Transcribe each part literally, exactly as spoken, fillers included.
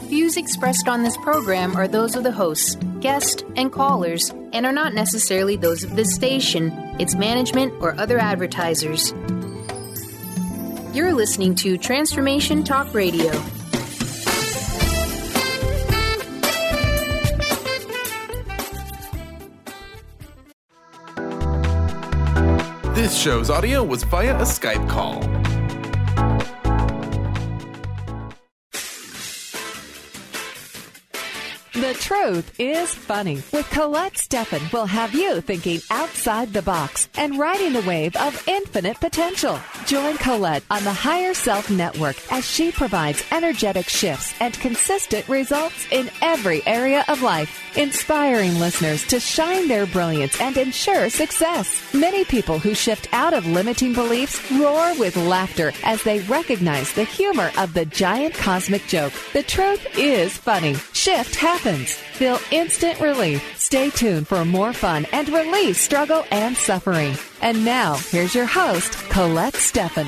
Views expressed on this program are those of the hosts, guests, and callers, and are not necessarily those of this station, its management, or other advertisers. You're listening to Transformation Talk Radio. This show's audio was via a Skype call. The Truth is Funny with Colette Steffen will have you thinking outside the box and riding the wave of infinite potential. Join Colette on the Higher Self Network as she provides energetic shifts and consistent results in every area of life, inspiring listeners to shine their brilliance and ensure success. Many people who shift out of limiting beliefs roar with laughter as they recognize the humor of the giant cosmic joke. The truth is funny. Shift happens. Feel instant relief. Stay tuned for more fun and release struggle and suffering. And now, here's your host, Colette Steffen.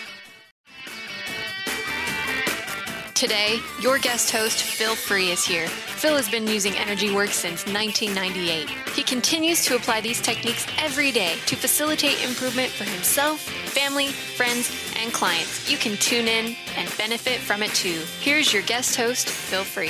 Today, your guest host, Phil Free, is here. Phil has been using Energy Work since nineteen ninety-eight. He continues to apply these techniques every day to facilitate improvement for himself, family, friends, and clients. You can tune in and benefit from it too. Here's your guest host, Phil Free.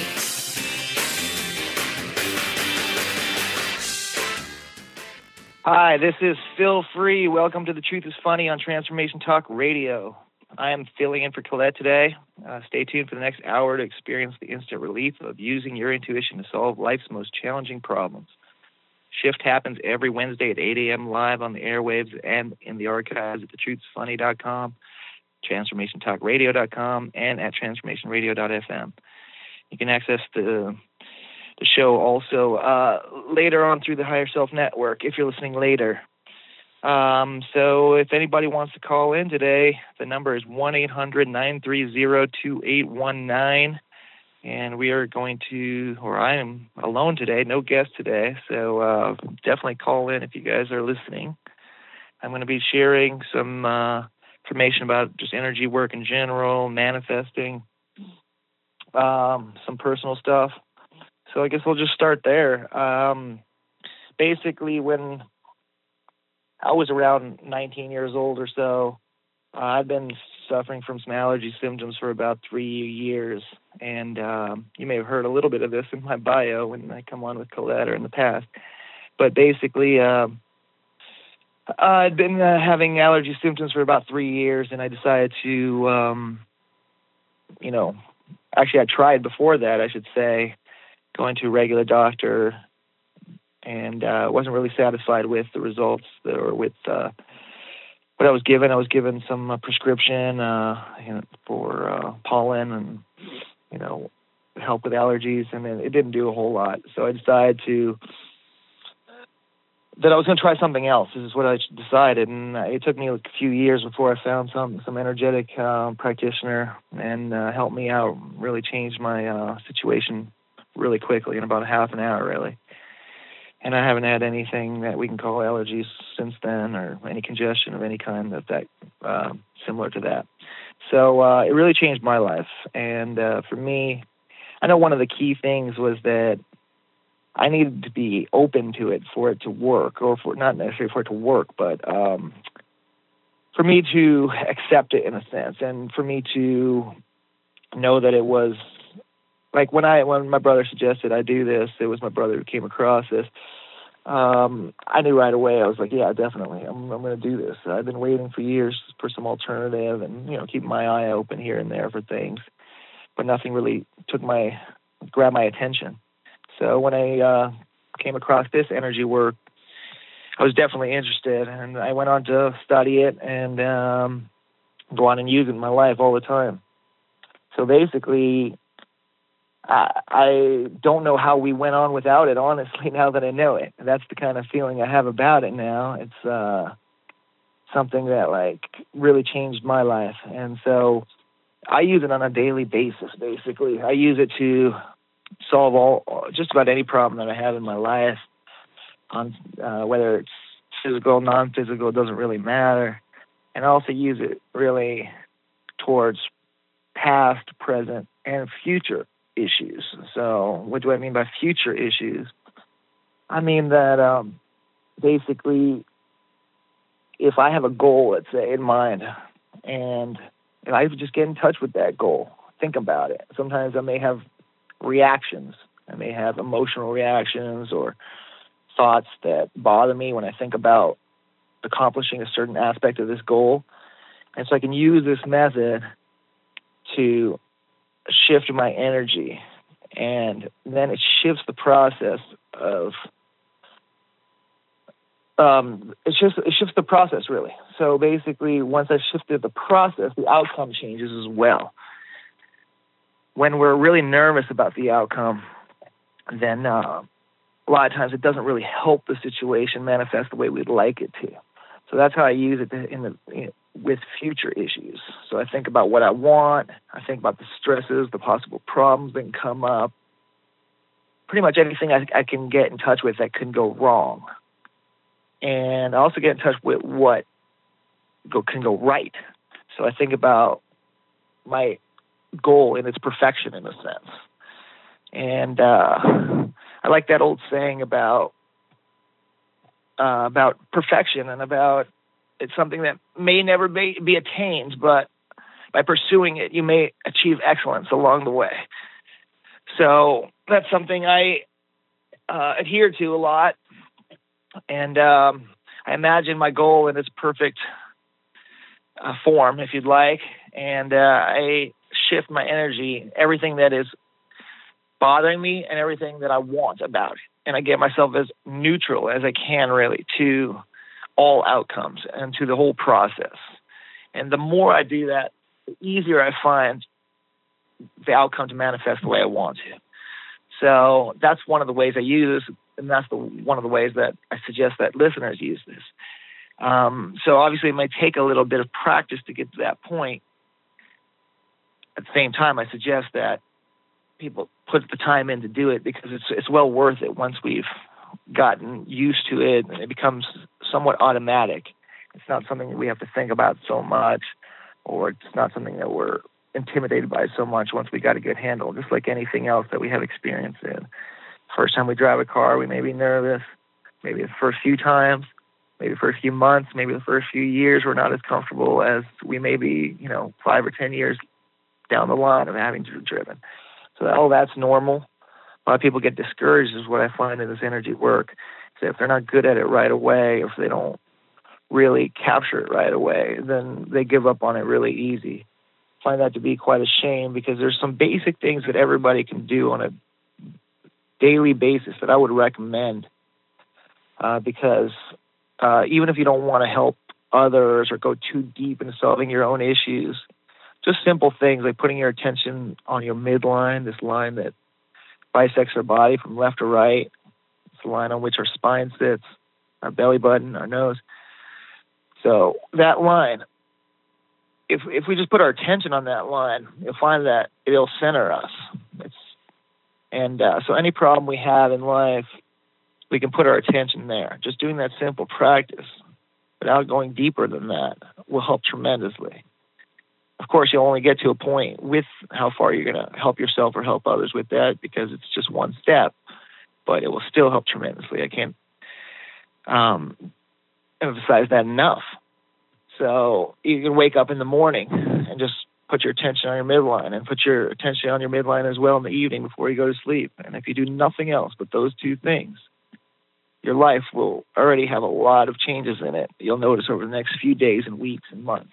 Hi, this is Phil Free. Welcome to The Truth is Funny on Transformation Talk Radio. I am filling in for Colette today. Uh, stay tuned for the next hour to experience the instant relief of using your intuition to solve life's most challenging problems. Shift happens every Wednesday at eight a.m. live on the airwaves and in the archives at the truth is funny dot com, transformation talk radio dot com, and at transformation radio dot f m. You can access the the show also uh, later on through the Higher Self Network if you're listening later. Um, so if anybody wants to call in today, the number is one eight hundred nine three zero two eight one nine. And we are going to, or I am alone today, no guest today. So uh, definitely call in if you guys are listening. I'm going to be sharing some uh, information about just energy work in general, manifesting, um, some personal stuff. So I guess we'll just start there. Um, basically, when I was around nineteen years old or so, uh, I've been suffering from some allergy symptoms for about three years. And um, you may have heard a little bit of this in my bio when I come on with Colette or in the past. But basically, uh, I'd been uh, having allergy symptoms for about three years, and I decided to, um, you know, actually I tried before that, I should say, going to a regular doctor, and uh, wasn't really satisfied with the results or with uh, what I was given. I was given some uh, prescription uh, you know, for uh, pollen and, you know, help with allergies, and it didn't do a whole lot. So I decided to that I was going to try something else. This is what I decided, and it took me like a few years before I found some some energetic uh, practitioner and uh, helped me out, really changed my uh, situation really quickly in about a half an hour, really. And I haven't had anything that we can call allergies since then, or any congestion of any kind of that uh, similar to that. So uh, it really changed my life. And uh, for me, I know one of the key things was that I needed to be open to it for it to work, or for not necessarily for it to work, but um, for me to accept it in a sense, and for me to know that it was like when I when my brother suggested I do this, it was my brother who came across this. Um, I knew right away. I was like, yeah, definitely, I'm I'm going to do this. I've been waiting for years for some alternative, and you know, keeping my eye open here and there for things, but nothing really took my grabbed my attention. So when I uh, came across this energy work, I was definitely interested, and I went on to study it and um, go on and use it in my life all the time. So basically, I, I don't know how we went on without it, honestly, now that I know it. That's the kind of feeling I have about it now. It's uh, something that, like, really changed my life. And so I use it on a daily basis, basically. I use it to solve all just about any problem that I have in my life, on uh, whether it's physical, non-physical, it doesn't really matter. And I also use it really towards past, present, and future. issues. So what do I mean by future issues? I mean that um, basically if I have a goal, let's say, in mind, and, and I just get in touch with that goal, think about it. Sometimes I may have reactions. I may have emotional reactions or thoughts that bother me when I think about accomplishing a certain aspect of this goal. And so I can use this method to shift my energy, and then it shifts the process of um, it shifts it shifts the process really. So basically, once I've shifted the process, the outcome changes as well. When we're really nervous about the outcome, then uh, a lot of times it doesn't really help the situation manifest the way we'd like it to. So that's how I use it to, in the you know, with future issues. So I think about what I want. I think about the stresses, the possible problems that can come up. Pretty much anything I, I can get in touch with that can go wrong. And I also get in touch with what go, can go right. So I think about my goal in its perfection, in a sense. And uh, I like that old saying about uh, about perfection and about it's something that may never be, be attained, but by pursuing it, you may achieve excellence along the way. So that's something I uh, adhere to a lot. And um, I imagine my goal in its perfect uh, form, if you'd like, and uh, I shift my energy, everything that is bothering me and everything that I want about it. And I get myself as neutral as I can, really, to all outcomes and to the whole process. And the more I do that, the easier I find the outcome to manifest the way I want to. So that's one of the ways I use this, and that's the, one of the ways that I suggest that listeners use this. Um, so obviously it might take a little bit of practice to get to that point. At the same time, I suggest that people put the time in to do it because it's it's well worth it once we've gotten used to it and it becomes somewhat automatic. It's not something that we have to think about so much, or it's not something that we're intimidated by so much once we got a good handle, just like anything else that we have experience in. First time we drive a car, we may be nervous. Maybe the first few times, maybe the first few months, maybe the first few years, we're not as comfortable as we may be, you know, five or ten years down the line of having driven. So all that's normal. A lot of people get discouraged is what I find in this energy work. So if they're not good at it right away, or if they don't really capture it right away, then they give up on it really easy. I find that to be quite a shame because there's some basic things that everybody can do on a daily basis that I would recommend uh, because uh, even if you don't want to help others or go too deep into solving your own issues, just simple things like putting your attention on your midline, this line that bisects our body from left to right. It's the line on which our spine sits, our belly button, our nose. So that line, if if we just put our attention on that line, you'll find that it'll center us. It's, and uh, so any problem we have in life, we can put our attention there. Just doing that simple practice without going deeper than that will help tremendously. Of course, you'll only get to a point with how far you're going to help yourself or help others with that because it's just one step, but it will still help tremendously. I can't um, emphasize that enough. So you can wake up in the morning and just put your attention on your midline and put your attention on your midline as well in the evening before you go to sleep. And if you do nothing else but those two things, your life will already have a lot of changes in it. You'll notice over the next few days and weeks and months.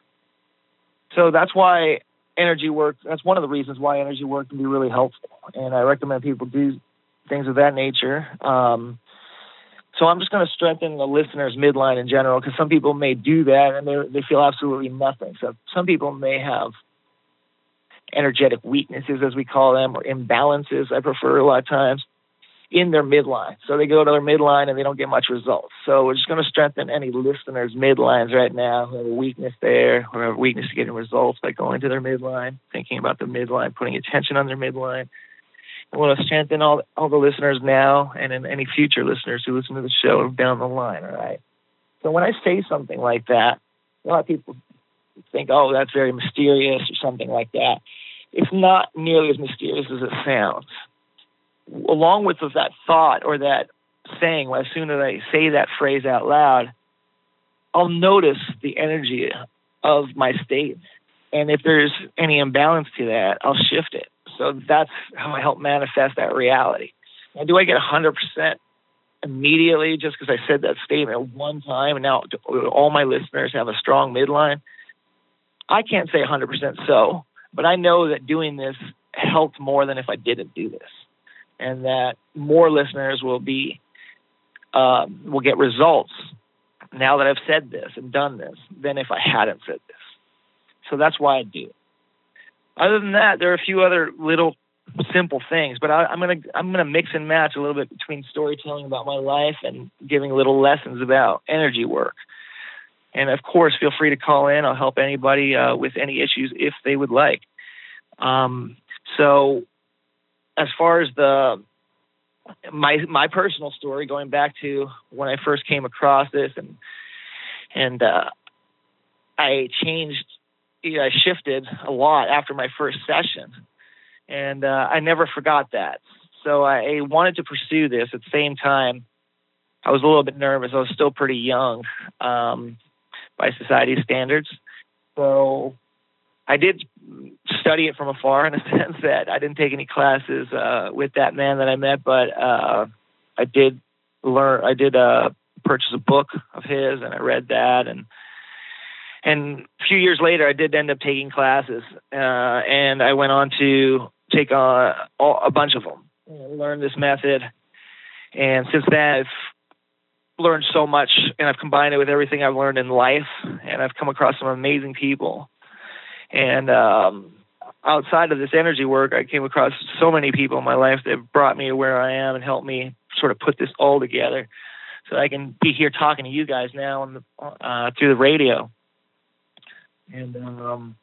So that's why energy work, that's one of the reasons why energy work can be really helpful. And I recommend people do things of that nature. Um, so I'm just going to strengthen the listener's midline in general because some people may do that and they they feel absolutely nothing. So some people may have energetic weaknesses, as we call them, or imbalances, I prefer a lot of times, in their midline. So they go to their midline and they don't get much results. So we're just going to strengthen any listeners' midlines right now who have a weakness there, or have a weakness to getting results by going to their midline, thinking about the midline, putting attention on their midline. I want to strengthen all, all the listeners now and in any future listeners who listen to the show down the line, all right? So when I say something like that, a lot of people think, oh, that's very mysterious or something like that. it's not nearly as mysterious as it sounds. Along with that thought or that saying, as soon as I say that phrase out loud, I'll notice the energy of my state. And if there's any imbalance to that, I'll shift it. So that's how I help manifest that reality. Now, do I get one hundred percent immediately just because I said that statement one time and now all my listeners have a strong midline? I can't say one hundred percent so, but I know that doing this helped more than if I didn't do this, and that more listeners will be uh, will get results now that I've said this and done this than if I hadn't said this. So that's why I do it. Other than that, there are a few other little simple things, but I, I'm gonna I'm gonna mix and match a little bit between storytelling about my life and giving little lessons about energy work. And of course, feel free to call in. I'll help anybody uh, with any issues if they would like. Um, so, as far as the my my personal story, going back to when I first came across this, and and uh, I changed. I shifted a lot after my first session, and uh, I never forgot that. So I wanted to pursue this. At the same time, I was a little bit nervous. I was still pretty young um, by society's standards. So I did study it from afar in a sense that I didn't take any classes uh, with that man that I met, but uh, I did learn, I did uh, purchase a book of his, and I read that, and And a few years later, I did end up taking classes, uh, and I went on to take uh, all, a bunch of them, and learn this method. And since then, I've learned so much, and I've combined it with everything I've learned in life, and I've come across some amazing people. And um, outside of this energy work, I came across so many people in my life that have brought me to where I am and helped me sort of put this all together so I can be here talking to you guys now on the, uh, through the radio. And um,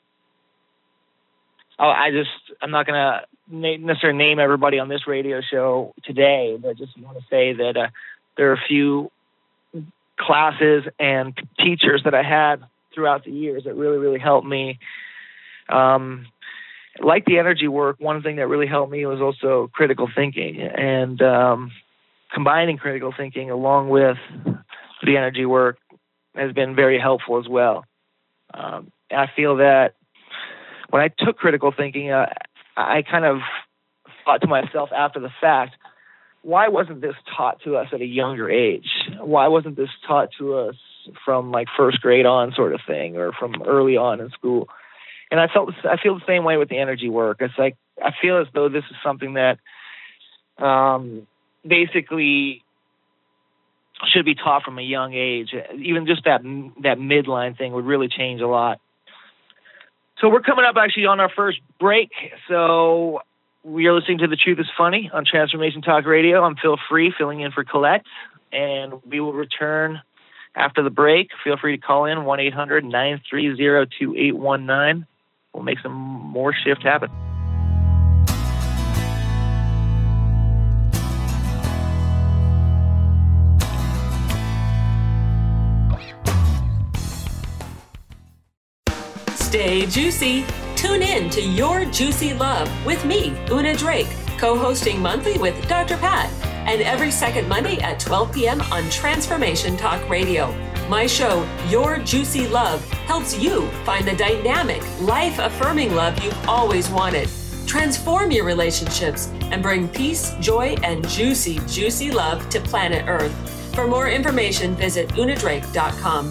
I just, I'm not going to na- necessarily name everybody on this radio show today, but I just want to say that uh, there are a few classes and teachers that I had throughout the years that really, really helped me. Um, like the energy work, one thing that really helped me was also critical thinking, and um, combining critical thinking along with the energy work has been very helpful as well. Um, I feel that when I took critical thinking, uh, I kind of thought to myself after the fact, why wasn't this taught to us at a younger age? Why wasn't this taught to us from like first grade on sort of thing, or from early on in school? And I felt, I feel the same way with the energy work. It's like, I feel as though this is something that um, basically should be taught from a young age. Even just that that midline thing would really change a lot. So we're coming up actually on our first break. So we are listening to The Truth is Funny on Transformation Talk Radio. I'm Phil Free, filling in for Colette, and we will return after the break. Feel free to call in one eight hundred nine three zero two eight one nine. We'll make some more shift happen. Stay juicy. Tune in to Your Juicy Love with me, Una Drake, co-hosting monthly with Doctor Pat, and every second Monday at twelve p.m. on Transformation Talk Radio. My show, Your Juicy Love, helps you find the dynamic, life-affirming love you've always wanted. Transform your relationships and bring peace, joy, and juicy, juicy love to planet Earth. For more information, visit una drake dot com.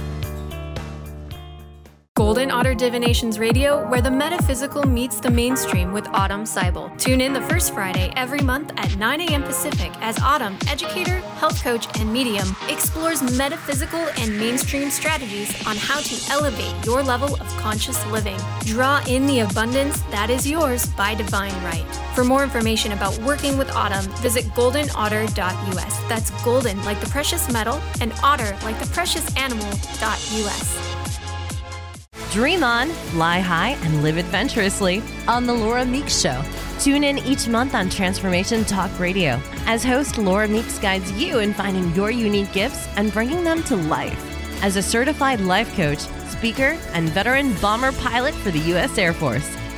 Golden Otter Divinations Radio, where the metaphysical meets the mainstream with Autumn Seibel. Tune in the first Friday every month at nine a.m. Pacific as Autumn, educator, health coach, and medium, explores metaphysical and mainstream strategies on how to elevate your level of conscious living. Draw in the abundance that is yours by divine right. For more information about working with Autumn, visit golden otter dot u s. That's golden like the precious metal and otter like the precious animal .u s. Dream on, fly high, and live adventurously on The Laura Meeks Show. Tune in each month on Transformation Talk Radio as host Laura Meeks guides you in finding your unique gifts and bringing them to life. As a certified life coach, speaker, and veteran bomber pilot for the U S Air Force,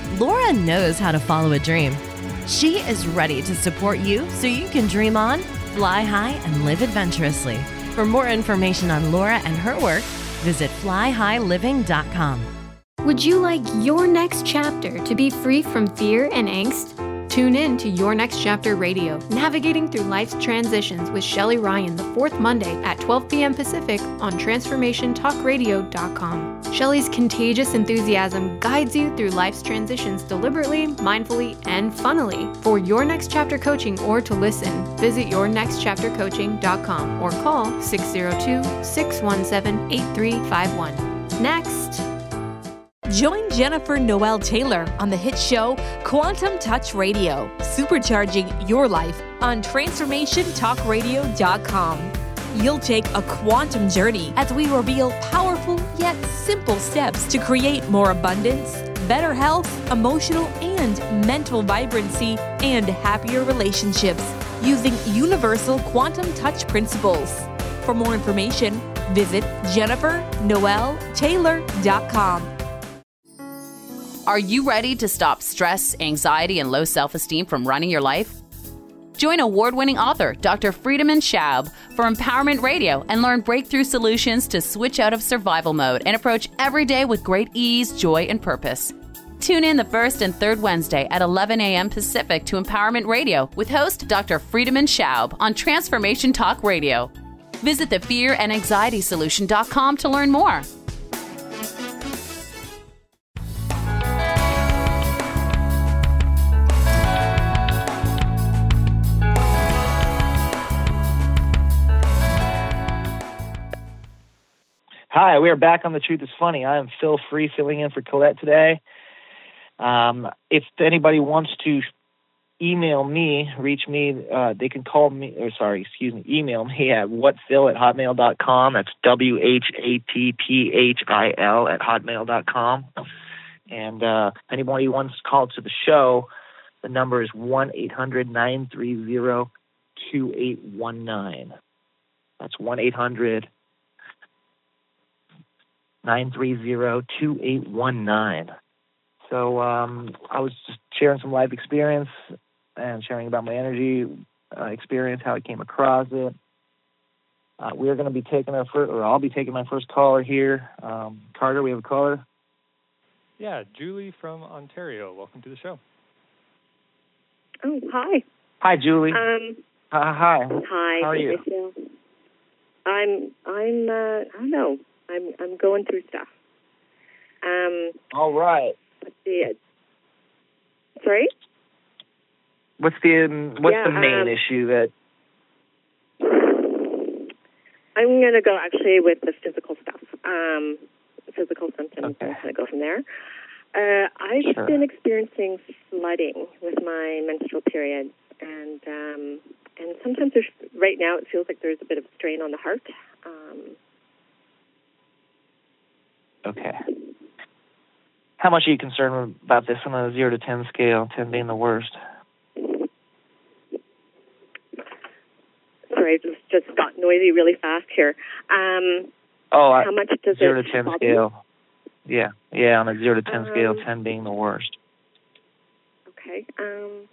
Laura knows how to follow a dream. She is ready to support you so you can dream on, fly high, and live adventurously. For more information on Laura and her work, visit fly high living dot com. Would you like your next chapter to be free from fear and angst? Tune in to Your Next Chapter Radio, navigating through life's transitions with Shelley Ryan the fourth Monday at twelve p.m. Pacific on transformation talk radio dot com. Shelley's contagious enthusiasm guides you through life's transitions deliberately, mindfully, and funnily. For Your Next Chapter coaching or to listen, visit your next chapter coaching dot com or call six zero two, six one seven, eight three five one. Next. Join Jennifer Noel Taylor on the hit show Quantum Touch Radio, supercharging your life on transformation talk radio dot com. You'll take a quantum journey as we reveal powerful yet simple steps to create more abundance, better health, emotional and mental vibrancy, and happier relationships using universal quantum touch principles. For more information, visit jennifer noel taylor dot com. Are you ready to stop stress, anxiety, and low self-esteem from running your life? Join award-winning author Doctor Friedemann Schaub for Empowerment Radio and learn breakthrough solutions to switch out of survival mode and approach every day with great ease, joy, and purpose. Tune in the first and third Wednesday at eleven a.m. Pacific to Empowerment Radio with host Doctor Friedemann Schaub on Transformation Talk Radio. Visit the fear and anxiety solution dot com to learn more. Hi, we are back on The Truth is Funny. I am Phil Free, filling in for Colette today. Um, if anybody wants to email me, reach me, uh, they can call me, or sorry, excuse me, email me at whatphil at hotmail dot com. That's W H A T P H I L at hotmail dot com. And uh, if anybody wants to call to the show, the number is one eight hundred nine three zero two eight one nine. That's one eight hundred nine three zero two eight one nine. So um, I was just sharing some life experience and sharing about my energy uh, experience, how I came across it. Uh, we are going to be taking our first, or I'll be taking my first caller here. Um, Carter, we have a caller. Yeah, Julie from Ontario. Welcome to the show. Oh, hi. Hi, Julie. Um, uh, hi. Hi. How are you? I'm. I'm. Uh, I don't know. I'm I'm going through stuff. Um, All right. Let's see. Sorry? What's the um, what's yeah, the main um, issue that? I'm going to go actually with the physical stuff, um, physical symptoms, okay. and kind of go from there. Uh, I've sure. been experiencing flooding with my menstrual period, and um, and sometimes there's right now it feels like there's a bit of strain on the heart. Um, Okay. How much are you concerned about this on a zero to ten scale, ten being the worst? Sorry, it just, just got noisy really fast here. Um, oh, I, how much does zero it to ten bother? scale? Yeah, yeah, on a zero to ten um, scale, ten being the worst. Okay. Um,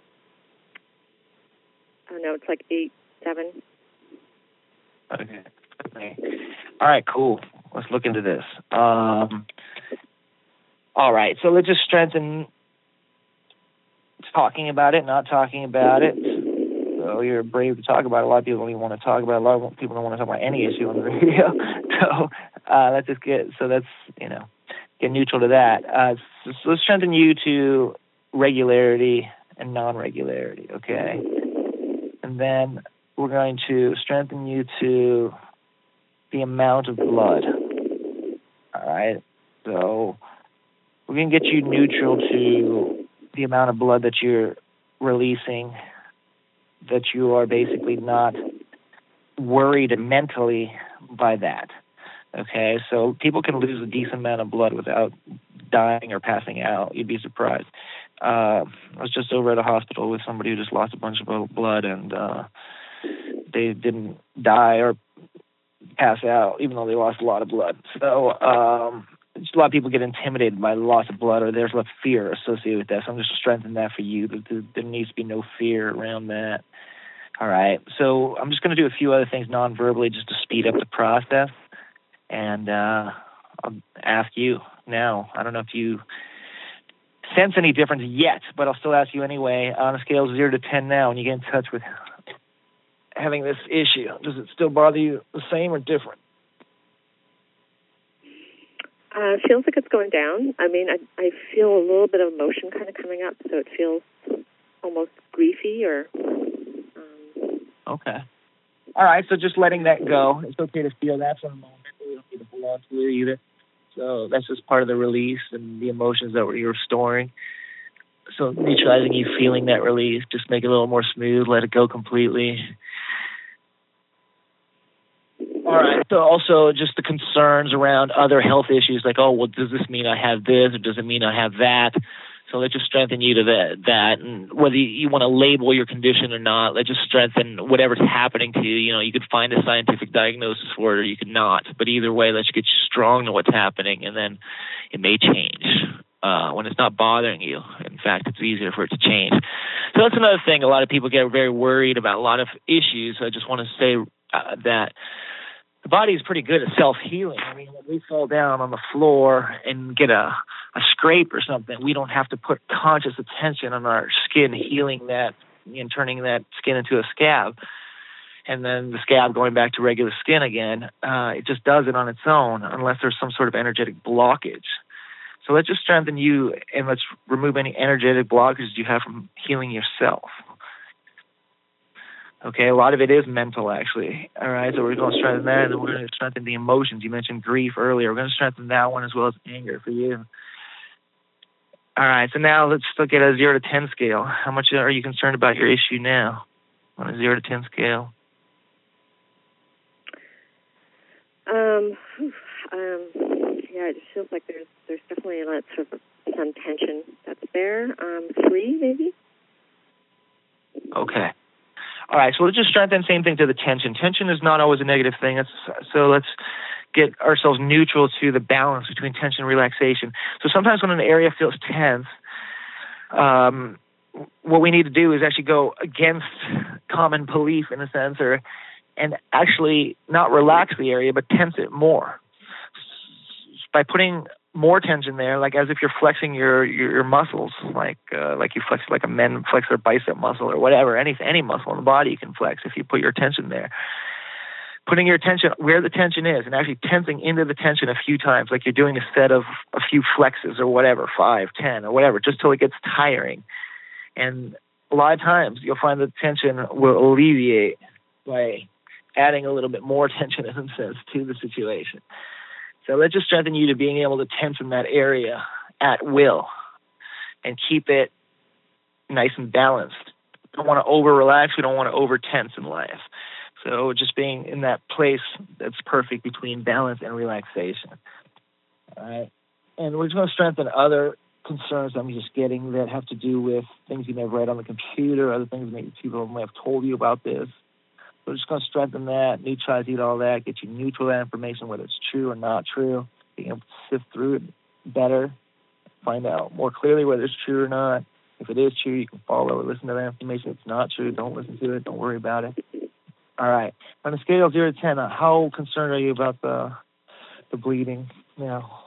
I don't know. It's like eight, seven. Okay. okay. All right. Cool. Let's look into this. Um, all right. So let's just strengthen talking about it, not talking about it. So you're brave to talk about it. A lot of people don't even want to talk about it. A lot of people don't want to talk about any issue on the radio. So uh, let's just get, so that's, you know, get neutral to that. Uh, so, so let's strengthen you to regularity and non-regularity, okay? And then we're going to strengthen you to the amount of blood. All right? So we're going to get you neutral to the amount of blood that you're releasing, that you are basically not worried mentally by that. Okay? So people can lose a decent amount of blood without dying or passing out. You'd be surprised. Uh, I was just over at a hospital with somebody who just lost a bunch of blood, and uh, they didn't die or pass out, even though they lost a lot of blood. So um, just a lot of people get intimidated by loss of blood, or there's a lot of fear associated with that. So I'm just strengthening that for you. There, there needs to be no fear around that. All right. So I'm just going to do a few other things non-verbally just to speed up the process. And uh, I'll ask you now. I don't know if you sense any difference yet, but I'll still ask you anyway. On a scale of zero to ten now, when you get in touch with having this issue, does it still bother you the same or different? Uh, it feels like it's going down. I mean, I, I feel a little bit of emotion kind of coming up, so it feels almost griefy or... Um... Okay. All right, so just letting that go. It's okay to feel that for a moment. We don't need to hold on to it either. So that's just part of the release and the emotions that you're storing. So neutralizing you feeling that release, just make it a little more smooth, let it go completely. All right. So also just the concerns around other health issues, like, oh, well, does this mean I have this or does it mean I have that? So let's just strengthen you to that. that. And whether you want to label your condition or not, let's just strengthen whatever's happening to you. You know, you could find a scientific diagnosis for it or you could not. But either way, let's get you strong to what's happening, and then it may change uh, when it's not bothering you. In fact, it's easier for it to change. So that's another thing. A lot of people get very worried about a lot of issues. I just want to say uh, that the body is pretty good at self-healing. I mean, when we fall down on the floor and get a, a scrape or something, we don't have to put conscious attention on our skin healing that and turning that skin into a scab, and then the scab going back to regular skin again. Uh, it just does it on its own unless there's some sort of energetic blockage. So let's just strengthen you, and let's remove any energetic blockages you have from healing yourself. Okay, a lot of it is mental, actually. All right, so we're going to strengthen that, and then we're going to strengthen the emotions. You mentioned grief earlier. We're going to strengthen that one as well as anger for you. All right, so now let's look at a zero to ten scale. How much are you concerned about your issue now on a zero to ten scale? Um, um, yeah, it just feels like there's there's definitely a lot of some tension that's there. Um, three, maybe? Okay. All right, so let's just strengthen, same thing to the tension. Tension is not always a negative thing. It's, so let's get ourselves neutral to the balance between tension and relaxation. So sometimes when an area feels tense, um, what we need to do is actually go against common belief in a sense, or and actually not relax the area, but tense it more. By putting more tension there, like as if you're flexing your your, your muscles, like uh, like you flex like a men flex their bicep muscle or whatever, any any muscle in the body you can flex if you put your attention there. Putting your attention where the tension is and actually tensing into the tension a few times, like you're doing a set of a few flexes or whatever, five, ten or whatever, just till it gets tiring. And a lot of times you'll find the tension will alleviate by adding a little bit more tension, in a sense, to the situation. So let's just strengthen you to being able to tension that area at will and keep it nice and balanced. We don't want to over-relax. We don't want to over-tense in life. So just being in that place that's perfect between balance and relaxation. All right. And we're just going to strengthen other concerns I'm just getting that have to do with things you may have read on the computer, other things maybe people may have told you about this. We're just going to strengthen that, neutralize it, all that, get you neutral that information, whether it's true or not true, being able to sift through it better, find out more clearly whether it's true or not. If it is true, you can follow or listen to that information. If it's not true, don't listen to it. Don't worry about it. All right. On a scale of zero to ten, how concerned are you about the the bleeding now?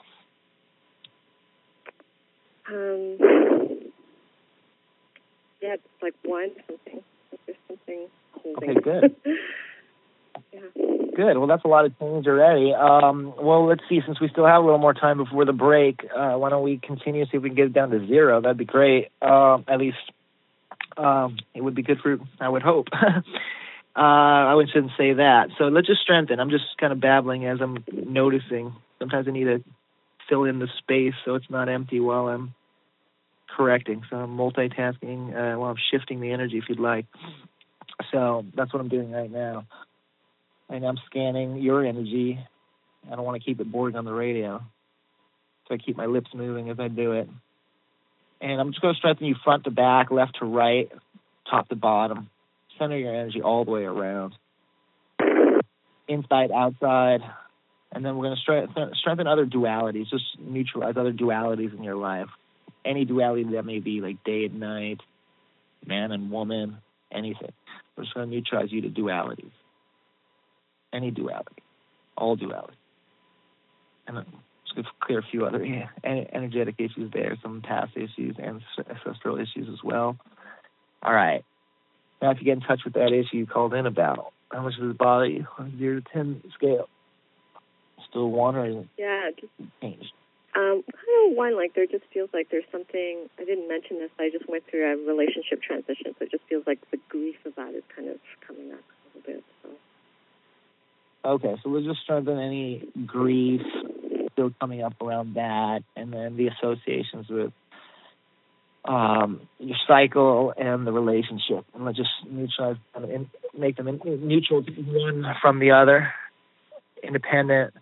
Um, yeah, it's like one something. There's something holding. Okay, good. Yeah. Good. Well, that's a lot of change already. Um, well, let's see. Since we still have a little more time before the break, uh, why don't we continue, see if we can get it down to zero? That'd be great. Uh, at least um, it would be good for, I would hope. uh, I shouldn't say that. So let's just strengthen. I'm just kind of babbling as I'm noticing. Sometimes I need to fill in the space so it's not empty while I'm correcting. So I'm multitasking uh, while I'm shifting the energy, if you'd like. So that's what I'm doing right now. And I'm scanning your energy. I don't want to keep it boring on the radio. So I keep my lips moving as I do it. And I'm just going to strengthen you front to back, left to right, top to bottom. Center your energy all the way around. Inside, outside, And then we're going to strengthen, strengthen other dualities, just neutralize other dualities in your life. Any duality that may be, like day and night, man and woman, anything. We're just going to neutralize you to dualities. Any duality. All duality. And then just going to clear a few other yeah, energetic issues there, some past issues and ancestral issues as well. All right. Now, if you get in touch with that issue you called in about, how much does it bother you on a zero to ten scale? Still one or is it yeah, just changed? Um, kind of one. Like there just feels like there's something. I didn't mention this. I just went through a relationship transition, so it just feels like the grief of that is kind of coming up a little bit. So. Okay, so we'll just strengthen any grief still coming up around that, and then the associations with um, your cycle and the relationship, and let's just neutralize them and make them neutral, one from the other, independent,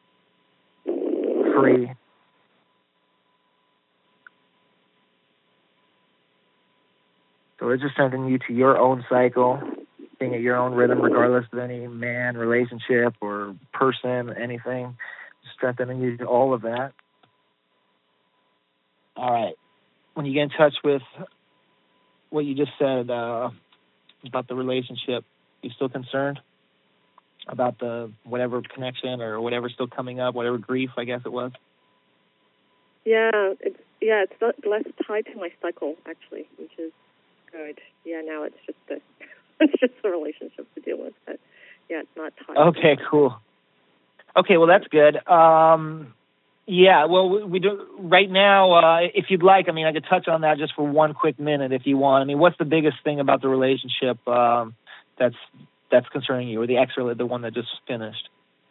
free. So we're just sending you to your own cycle, being at your own rhythm, regardless of any man, relationship, or person, anything. Strengthening you to all of that. All right. When you get in touch with what you just said uh, about the relationship, you still concerned about the whatever connection or whatever still coming up, whatever grief, I guess it was? Yeah, it's yeah, it's not less tied to my cycle actually, which is good. Yeah, now it's just the it's just the relationship to deal with, but yeah, it's not tied. Okay, cool. Okay, well that's good. Um, yeah, well we, we do right now. Uh, if you'd like, I mean, I could touch on that just for one quick minute, if you want. I mean, what's the biggest thing about the relationship um, that's that's concerning you, or the ex, the one that just finished?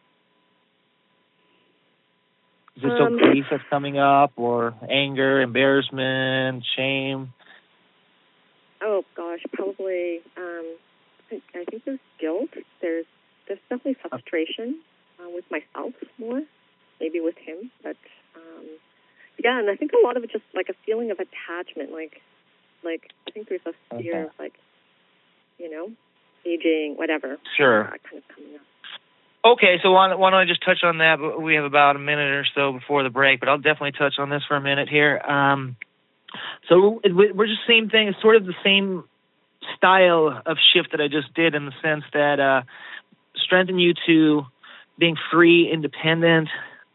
Is it still um, grief that's coming up, or anger, embarrassment, shame? Oh gosh, probably. Um, I, I think there's guilt. There's there's definitely frustration uh, with myself more, maybe with him. But um, yeah, and I think a lot of it just like a feeling of attachment. Like, like I think there's a fear okay. of like, you know, aging, whatever. Sure. Uh, kind of coming up. Okay, so why, why don't I just touch on that? We have about a minute or so before the break, but I'll definitely touch on this for a minute here. Um, so it, we're just same thing. It's sort of the same style of shift that I just did, in the sense that uh, strengthen you to being free, independent.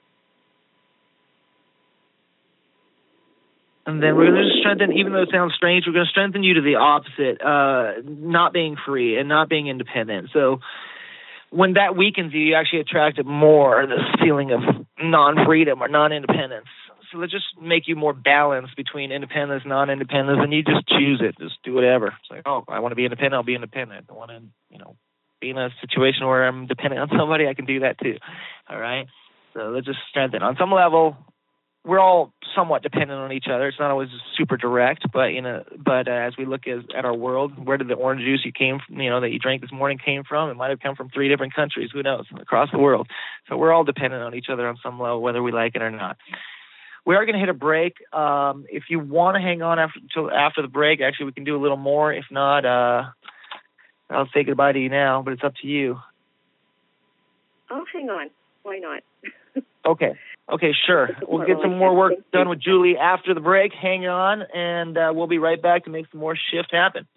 And then we're going to strengthen, even though it sounds strange, we're going to strengthen you to the opposite, uh, not being free and not being independent. So when that weakens you, you actually attract more this feeling of non-freedom or non-independence. So let's just make you more balanced between independence and non-independence, and you just choose it. Just do whatever. It's like, oh, I want to be independent, I'll be independent. I want to, you know, be in a situation where I'm dependent on somebody, I can do that too. All right? So let's just strengthen. On some level, we're all somewhat dependent on each other. It's not always super direct, but you know, but uh, as we look as, at our world, where did the orange juice you came from, you know, that you drank this morning came from? It might have come from three different countries. Who knows? Across the world. So we're all dependent on each other on some level, whether we like it or not. We are going to hit a break. Um, if you want to hang on after till after the break, actually, we can do a little more. If not, uh, I'll say goodbye to you now. But it's up to you. I'll hang on. Why not? Okay. Okay, sure. We'll get some more work done with Julie after the break. Hang on, and uh, we'll be right back to make some more shift happen.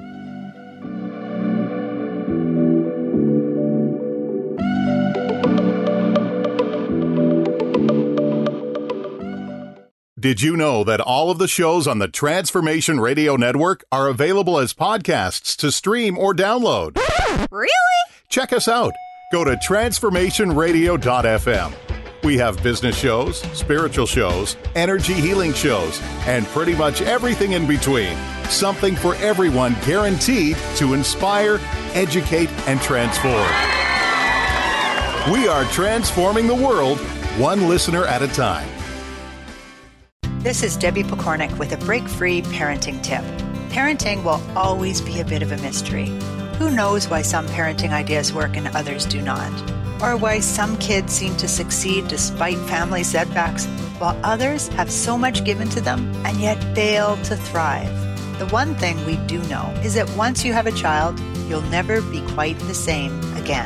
Did you know that all of the shows on the Transformation Radio Network are available as podcasts to stream or download? Really? Check us out. Go to transformation radio dot f m. We have business shows, spiritual shows, energy healing shows, and pretty much everything in between. Something for everyone, guaranteed to inspire, educate, and transform. We are transforming the world, one listener at a time. This is Debbie Pokornik with a break-free parenting tip. Parenting will always be a bit of a mystery. Who knows why some parenting ideas work and others do not? Or why some kids seem to succeed despite family setbacks, while others have so much given to them and yet fail to thrive. The one thing we do know is that once you have a child, you'll never be quite the same again.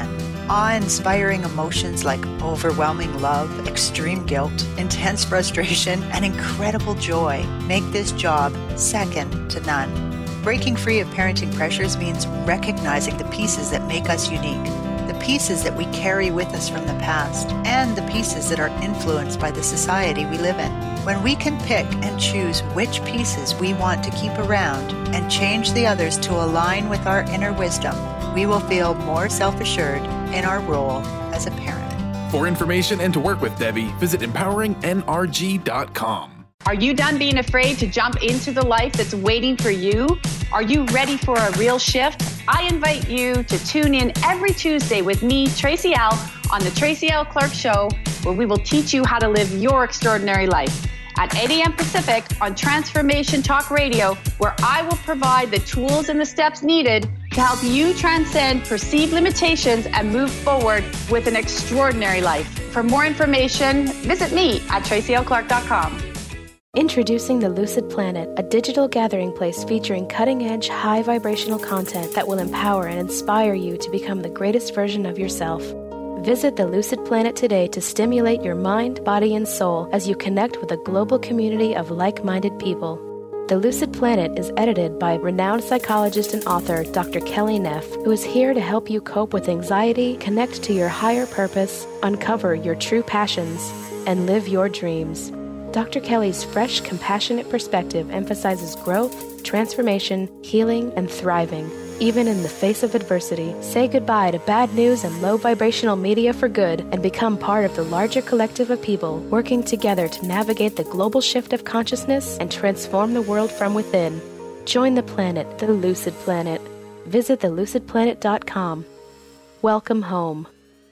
awe-inspiring emotions like overwhelming love, extreme guilt, intense frustration, and incredible joy make this job second to none. Breaking free of parenting pressures means recognizing the pieces that make us unique, the pieces that we carry with us from the past, and the pieces that are influenced by the society we live in. When we can pick and choose which pieces we want to keep around and change the others to align with our inner wisdom, we will feel more self-assured in our role as a parent. For information and to work with Debbie, visit empowering N R G dot com. Are you done being afraid to jump into the life that's waiting for you? Are you ready for a real shift? I invite you to tune in every Tuesday with me, Tracy L., on the Tracy L. Clark Show, where we will teach you how to live your extraordinary life. At eight a.m. Pacific on Transformation Talk Radio, where I will provide the tools and the steps needed to help you transcend perceived limitations and move forward with an extraordinary life. For more information, visit me at tracy l clark dot com. Introducing the Lucid Planet, a digital gathering place featuring cutting-edge, high-vibrational content that will empower and inspire you to become the greatest version of yourself. Visit the Lucid Planet today to stimulate your mind, body, and soul as you connect with a global community of like-minded people. The Lucid Planet is edited by renowned psychologist and author Doctor Kelly Neff, who is here to help you cope with anxiety, connect to your higher purpose, uncover your true passions, and live your dreams. Doctor Kelly's fresh, compassionate perspective emphasizes growth, transformation, healing, and thriving, even in the face of adversity. Say goodbye to bad news and low vibrational media for good and become part of the larger collective of people working together to navigate the global shift of consciousness and transform the world from within. Join the planet, the Lucid Planet. Visit the lucid planet dot com. Welcome home.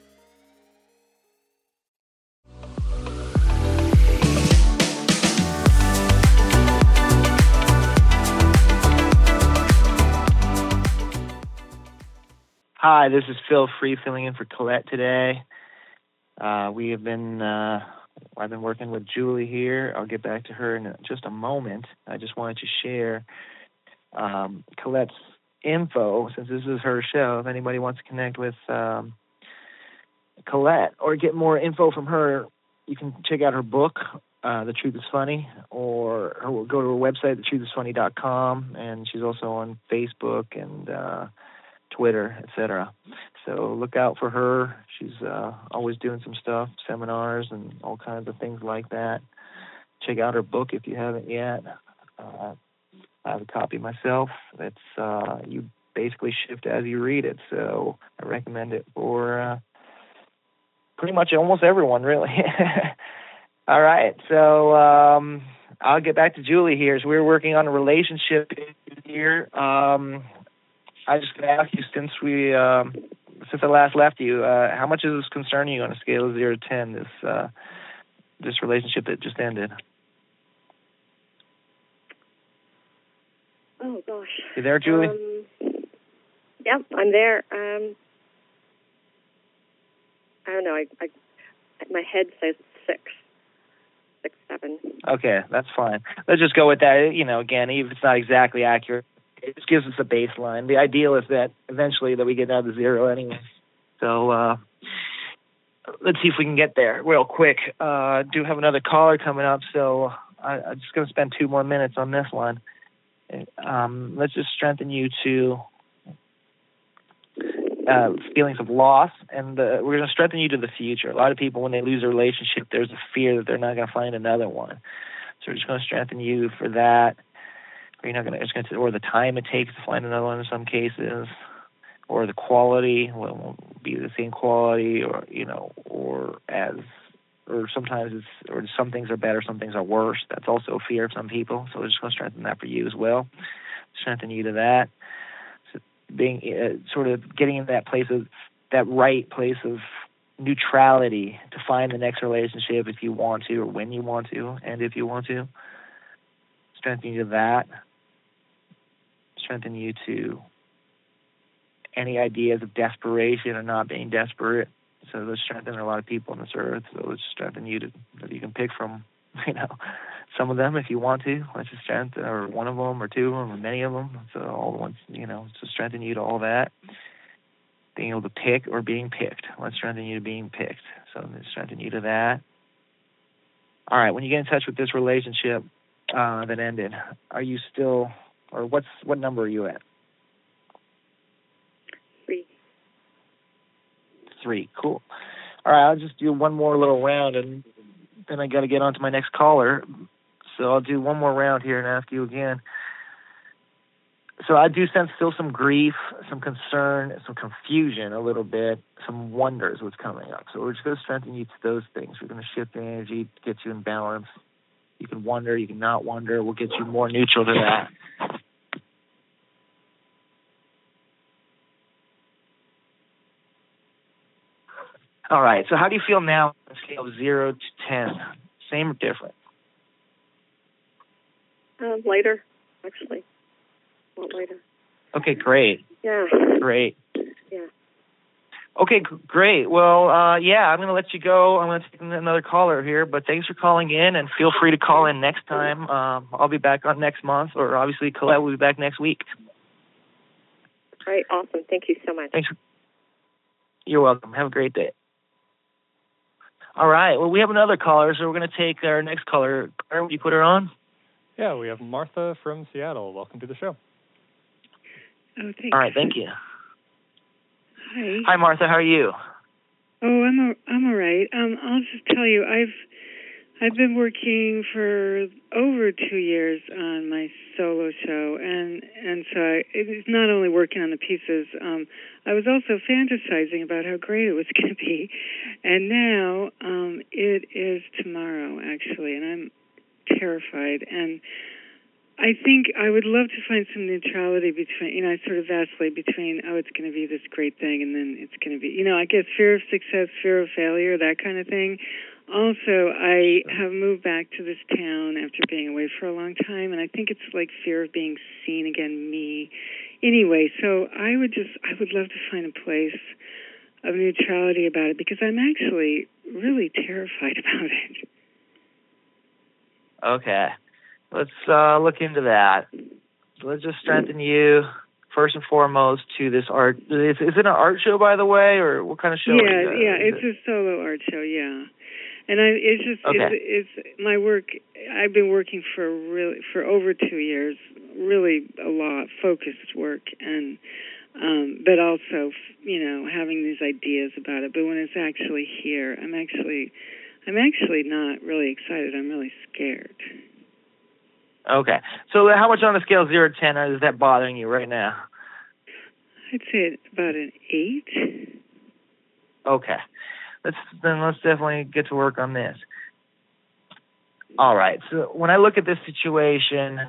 Hi, this is Phil Free filling in for Colette today. Uh, we have been, uh, I've been working with Julie here. I'll get back to her in just a moment. I just wanted to share um, Colette's info, since this is her show. If anybody wants to connect with um, Colette or get more info from her, you can check out her book, uh, The Truth is Funny, or, or go to her website, the truth is funny dot com, and she's also on Facebook and uh, Twitter, et cetera. So look out for her. She's uh, always doing some stuff, seminars and all kinds of things like that. Check out her book if you haven't yet. Uh, I have a copy myself. It's uh, you basically shift as you read it. So I recommend it for uh, pretty much almost everyone, really. All right. So um, I'll get back to Julie here. So we're working on a relationship here. Um, I just going to ask you, since we, um, since I last left you, uh, how much is this concerning you on a scale of zero to ten? This, uh, this relationship that just ended. Oh gosh. You there, Julie? Um, yep, I'm there. Um, I don't know. I, I, my head says six, six, seven. Okay, that's fine. Let's just go with that. You know, again, even if it's not exactly accurate, it just gives us a baseline. The ideal is that eventually that we get down to zero anyway. So uh, let's see if we can get there real quick. Uh, I do have another caller coming up, so I, I'm just going to spend two more minutes on this one. Um, let's just strengthen you to uh, feelings of loss, and uh, we're going to strengthen you to the future. A lot of people, when they lose a relationship, there's a fear that they're not going to find another one. So we're just going to strengthen you for that. You're not going to, it's going to, or the time it takes to find another one in some cases, or the quality well, won't be the same quality, or you know, or as, or sometimes it's, or some things are better, some things are worse. That's also a fear of some people. So we're just going to strengthen that for you as well. Strengthen you to that. So being uh, sort of getting in that place of that right place of neutrality to find the next relationship if you want to, or when you want to, and if you want to. Strengthen you to that. Strengthen you to any ideas of desperation or not being desperate. So let's strengthen a lot of people on this earth. So let's strengthen you to that you can pick from, you know, some of them if you want to. Let's just strengthen, or one of them, or two of them, or many of them. So all the ones, you know, to strengthen you to all that. being able to pick or being picked. Let's strengthen you to being picked. So I'm going to strengthen you to that. All right, when you get in touch with this relationship uh, that ended, are you still, or what's what number are you at? Three. Three, cool. All right, I'll just do one more little round, and then I got to get on to my next caller. So I'll do one more round here and ask you again. So I do sense still some grief, some concern, some confusion a little bit, some wonder is what's coming up. So we're just going to strengthen you to those things. We're going to shift the energy to get you in balance. You can wonder, you can not wonder. We'll get you more neutral to that. All right, so how do you feel now on a scale of zero to ten? Same or different? Um, lighter, actually. A lot lighter. Okay, great. Yeah. Great. Yeah. Okay, g- great. Well, uh, yeah, I'm going to let you go. I'm going to take another caller here, but thanks for calling in, and feel free to call in next time. Um, I'll be back on next month, or obviously Colette will be back next week. All right, awesome. Thank you so much. Thanks. You're welcome. Have a great day. All right, well, we have another caller, so we're going to take our next caller. Claire, will you put her on? Yeah, we have Martha from Seattle. Welcome to the show. Oh, thanks. All right, thank you. Hi. Hi, Martha. How are you? Oh, I'm a, I'm all right. Um, I'll just tell you, I've I've been working for over two years on my solo show, and and so I, it's not only working on the pieces. Um, I was also fantasizing about how great it was going to be, and now um, it is tomorrow actually, and I'm terrified. And I think I would love to find some neutrality between, you know, I sort of vacillate between, oh, it's going to be this great thing, and then it's going to be, you know, I guess fear of success, fear of failure, that kind of thing. Also, I have moved back to this town after being away for a long time, and I think it's like fear of being seen again, me. Anyway, so I would just, I would love to find a place of neutrality about it, because I'm actually really terrified about it. Okay. Let's uh, look into that. So let's just strengthen you, first and foremost, to this art. Is, is it an art show, by the way, or what kind of show yeah, is it? Yeah, is it's it? a solo art show, yeah. And I, it's just, Okay. it's, it's my work. I've been working for really for over two years, really a lot, focused work, and um, but also, you know, having these ideas about it. But when it's actually here, I'm actually, I'm actually not really excited. I'm really scared. Okay. So how much on a scale of zero to ten is that bothering you right now? I'd say it's about an eight. Okay. Let's then let's definitely get to work on this. All right. So when I look at this situation,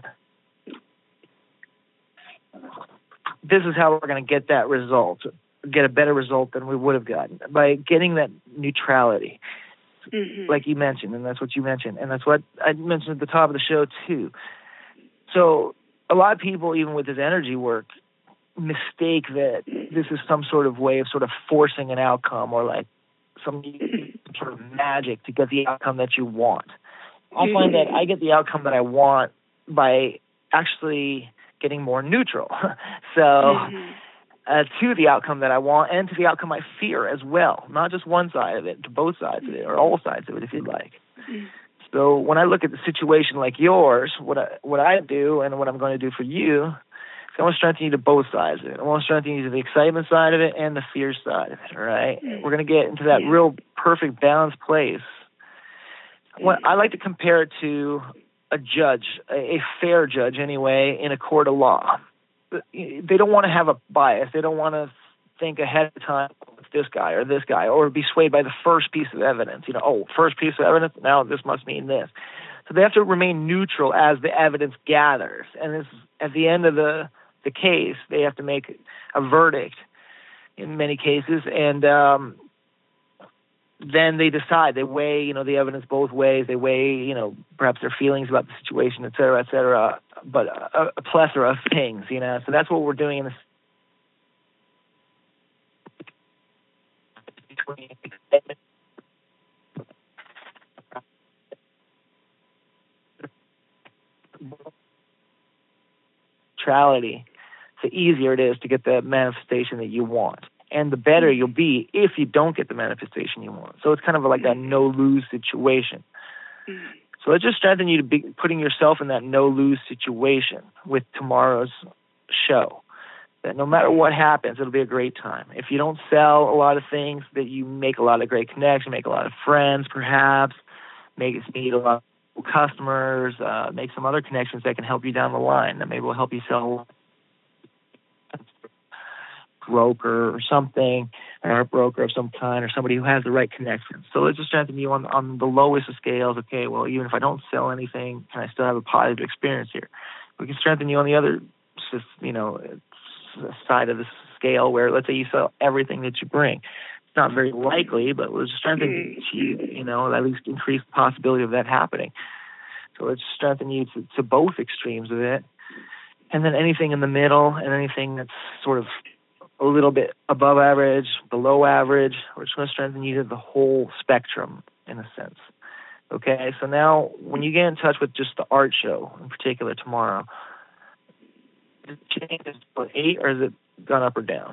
this is how we're going to get that result, get a better result than we would have gotten by getting that neutrality. Mm-hmm. Like you mentioned, and that's what you mentioned, and that's what I mentioned at the top of the show too. So a lot of people, even with this energy work, mistake that this is some sort of way of sort of forcing an outcome, or like some sort of magic to get the outcome that you want. I find that I get the outcome that I want by actually getting more neutral. so Mm-hmm. uh, to the outcome that I want, and to the outcome I fear as well, not just one side of it, to both sides of it, or all sides of it if you'd like. Mm-hmm. So when I look at the situation like yours, what I, what I do and what I'm going to do for you is I want to strengthen you to both sides of it. I want to strengthen you to the excitement side of it and the fear side of it, all right? Mm-hmm. We're going to get into that Yeah. real perfect balanced place. What I like to compare it to a judge, a, a fair judge anyway, in a court of law. They don't want to have a bias. They don't want to think ahead of time, it's this guy or this guy, or be swayed by the first piece of evidence. You know, oh, first piece of evidence, now this must mean this. So they have to remain neutral as the evidence gathers. And this, at the end of the, the case, they have to make a verdict in many cases. And um, then they decide. They weigh, you know, the evidence both ways. They weigh, you know, perhaps their feelings about the situation, et cetera, et cetera. But a, a plethora of things, you know. So that's what we're doing in this. Neutrality, the easier it is to get the manifestation that you want. and the better you'll be if you don't get the manifestation you want. So it's kind of like that no-lose situation. So let's just strengthen you to be putting yourself in that no-lose situation with tomorrow's show. That no matter what happens, it'll be a great time. If you don't sell a lot of things, that you make a lot of great connections, make a lot of friends perhaps, make meet a lot of customers, uh, make some other connections that can help you down the line, that maybe will help you sell broker or something, or a broker of some kind, or somebody who has the right connections. So let's just strengthen you on, on the lowest of scales. Okay, well, even if I don't sell anything, can I still have a positive experience here? We can strengthen you on the other, you know, side of the scale where, let's say, you sell everything that you bring. It's not very likely, but we'll just strengthen you, you know, at least increase the possibility of that happening. So let's strengthen you to, to both extremes of it. And then anything in the middle and anything that's sort of a little bit above average, below average, we're just going to strengthen you to the whole spectrum in a sense. Okay, so now when you get in touch with just the art show in particular tomorrow, is it changed to eight or has it gone up or down?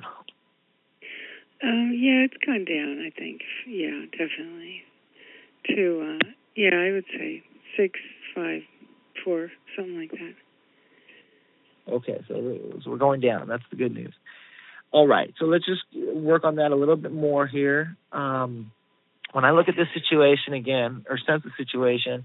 Um, yeah, it's gone down, I think. Yeah, definitely. To, uh, yeah, I would say six, five, four, something like that. Okay, so, so we're going down. That's the good news. All right, so let's just work on that a little bit more here. Um, when I look at this situation again, or sense the situation,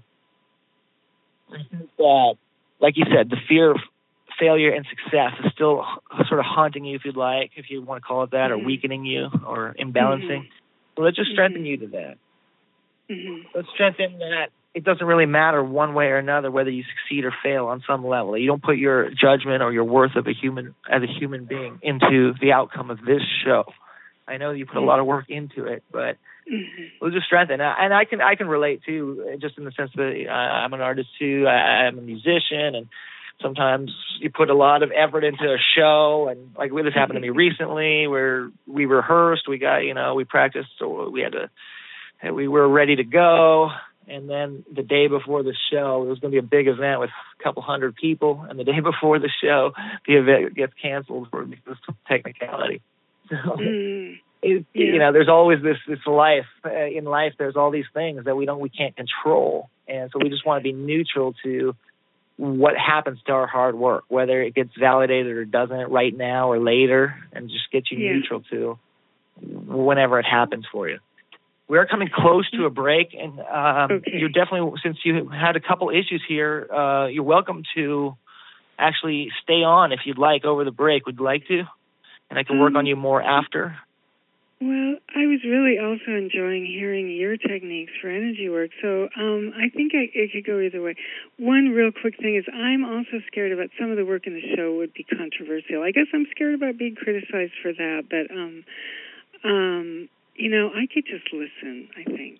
I think that, like you said, the fear of failure and success is still sort of haunting you, if you'd like, if you want to call it that, mm-hmm. or weakening you, or imbalancing. Mm-hmm. So let's just strengthen mm-hmm. you to that. Mm-hmm. Let's strengthen that. It doesn't really matter one way or another whether you succeed or fail on some level. You don't put your judgment or your worth of a human as a human being into the outcome of this show. I know you put a lot of work into it, but mm-hmm. we'll just strengthen. And I can I can relate too, just in the sense that I'm an artist too. I'm a musician, and sometimes you put a lot of effort into a show. And like this happened to me recently, where we rehearsed, we got you know we practiced, so we had to we were ready to go. And then the day before the show, it was going to be a big event with a couple hundred people. And the day before the show, the event gets canceled for this technicality. So, mm. it, yeah. you know, there's always this this life uh, in life. There's all these things that we don't we can't control, and so we just want to be neutral to what happens to our hard work, whether it gets validated or doesn't, right now or later, and just get you yeah. neutral to whenever it happens for you. We are coming close to a break, and um, okay. you're definitely, since you had a couple issues here, uh, you're welcome to actually stay on if you'd like over the break. Would you like to? And I can work um, on you more after. Well, I was really also enjoying hearing your techniques for energy work, so um, I think I, it could go either way. One real quick thing is I'm also scared about some of the work in the show would be controversial. I guess I'm scared about being criticized for that, but um, um, you know, I could just listen, I think.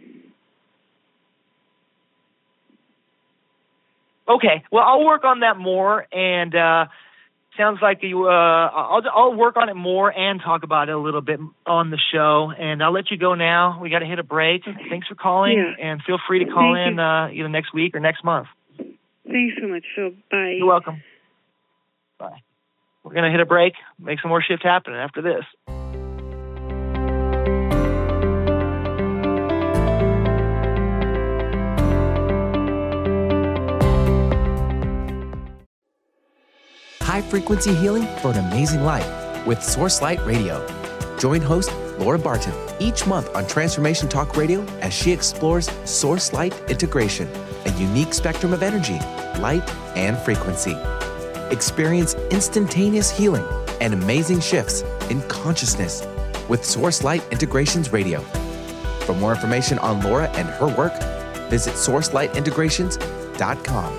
Okay. Well, I'll work on that more, and uh, sounds like you. Uh, I'll I'll work on it more and talk about it a little bit on the show. And I'll let you go now. We got to hit a break. Okay. Thanks for calling, yeah. and feel free to call Thank in uh, either next week or next month. Thanks so much, Phil. Bye. You're welcome. Bye. We're gonna hit a break. Make some more shift happen after this. High-frequency healing for an amazing life with Source Light Radio. Join host Laura Barton each month on Transformation Talk Radio as she explores Source Light integration, a unique spectrum of energy, light, and frequency. Experience instantaneous healing and amazing shifts in consciousness with Source Light Integrations Radio. For more information on Laura and her work, visit source light integrations dot com.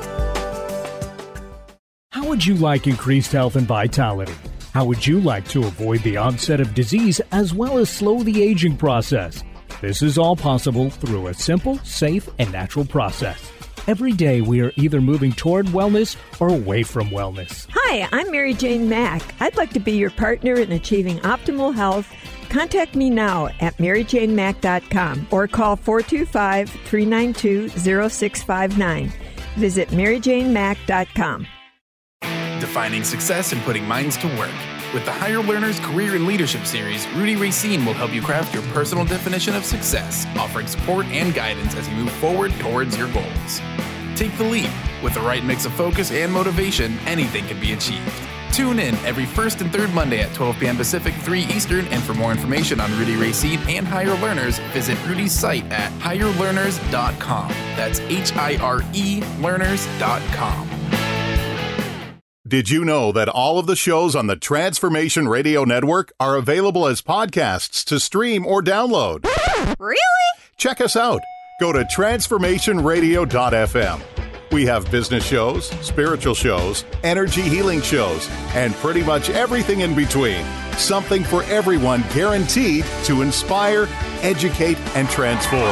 How would you like increased health and vitality? How would you like to avoid the onset of disease as well as slow the aging process? This is all possible through a simple, safe, and natural process. Every day we are either moving toward wellness or away from wellness. Hi, I'm Mary Jane Mack. I'd like to be your partner in achieving optimal health. Contact me now at mary jane mack dot com or call four two five, three nine two, zero six five nine. Visit mary jane mack dot com. Defining success and putting minds to work. With the Higher Learners Career and Leadership Series, Rudy Racine will help you craft your personal definition of success, offering support and guidance as you move forward towards your goals. Take the leap. With the right mix of focus and motivation, anything can be achieved. Tune in every first and third Monday at twelve p.m. Pacific, three Eastern, and for more information on Rudy Racine and Higher Learners, visit Rudy's site at higher learners dot com. That's H I R E learners dot com. Did you know that all of the shows on the Transformation Radio Network are available as podcasts to stream or download? Really? Check us out. Go to transformation radio dot f m. We have business shows, spiritual shows, energy healing shows, and pretty much everything in between. Something for everyone, guaranteed to inspire, educate, and transform.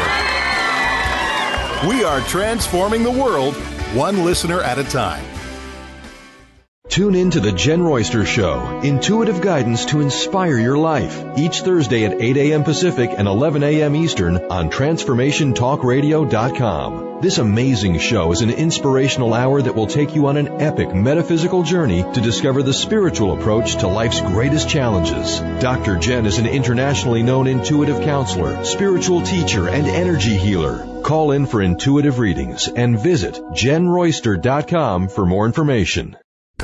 We are transforming the world, one listener at a time. Tune in to the Jen Royster Show, intuitive guidance to inspire your life, each Thursday at eight a.m. Pacific and eleven a.m. Eastern on transformation talk radio dot com. This amazing show is an inspirational hour that will take you on an epic metaphysical journey to discover the spiritual approach to life's greatest challenges. Doctor Jen is an internationally known intuitive counselor, spiritual teacher, and energy healer. Call in for intuitive readings and visit jen royster dot com for more information.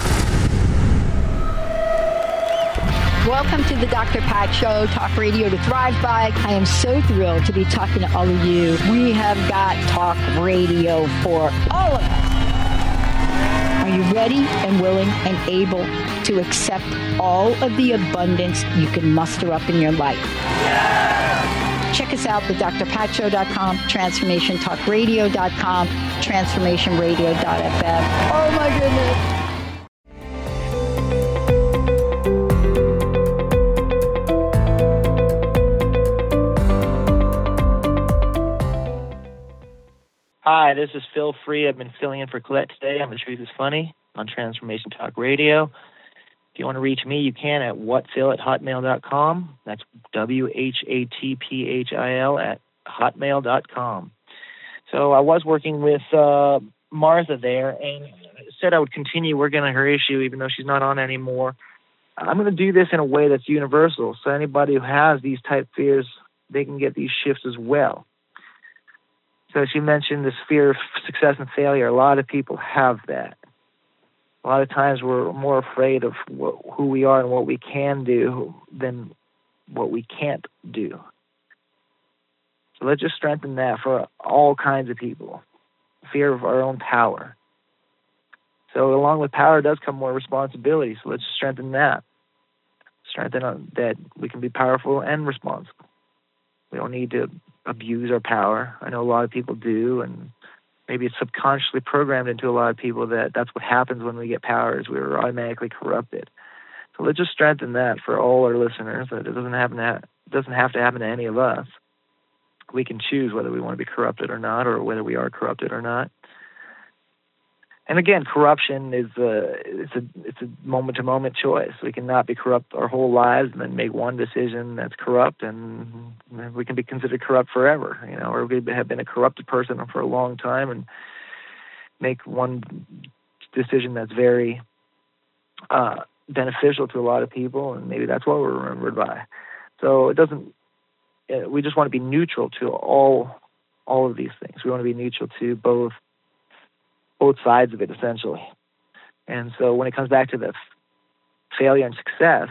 Welcome to the Doctor Pat Show, talk radio to thrive by. I am so thrilled to be talking to all of you. We have got talk radio for all of us. Are you ready and willing and able to accept all of the abundance you can muster up in your life? Yeah! Check us out at d r pat show dot com, transformation talk radio dot com, transformation radio dot f m. Oh my goodness. Hi, this is Phil Free. I've been filling in for Colette today on The Truth is Funny on Transformation Talk Radio. If you want to reach me, you can at whatphil at hotmail dot com. That's W H A T P H I L at hotmail dot com. So I was working with uh, Martha there and said I would continue working on her issue even though she's not on anymore. I'm going to do this in a way that's universal. So anybody who has these type fears, they can get these shifts as well. So she mentioned this fear of success and failure. A lot of people have that. A lot of times we're more afraid of wh- who we are and what we can do than what we can't do. So let's just strengthen that for all kinds of people. Fear of our own power. So along with power does come more responsibility. So let's strengthen that. Strengthen uh, that we can be powerful and responsible. We don't need to abuse our power. I know a lot of people do, and maybe it's subconsciously programmed into a lot of people that that's what happens when we get power, is we're automatically corrupted. So let's just strengthen that for all our listeners, that it doesn't happen to ha- it doesn't have to happen to any of us. We can choose whether we want to be corrupted or not, or whether we are corrupted or not. And again, corruption is a it's a it's a moment to moment choice. We cannot be corrupt our whole lives and then make one decision that's corrupt, and we can be considered corrupt forever. You know, or we have been a corrupted person for a long time and make one decision that's very uh, beneficial to a lot of people, and maybe that's what we're remembered by. So it doesn't. We just want to be neutral to all all of these things. We want to be neutral to both. both sides of it, essentially. And so when it comes back to the f- failure and success,